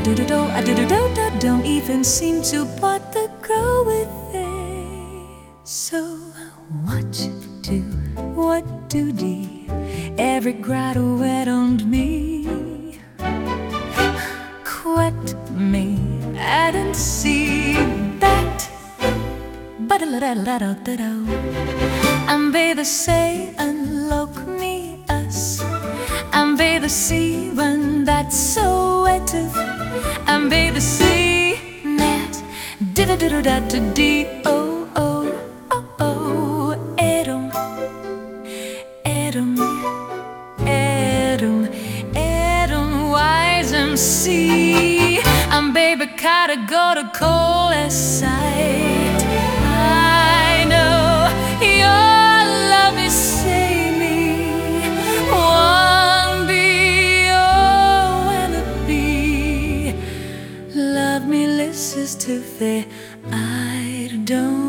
I don't even seem to part the grow with it. So what do die? Every graduate on me. Quit me, I didn't see that. But I'm by the say and look me us. I'm by the sea when that's so wet. I'm by the sea net. Did oh oh oh oh. Edom, Edom, Edom, Edom, wise MC. I'm baby gotta go to cold side. I know your love is saving me. One be oh wanna be. Love me, listen to the I don't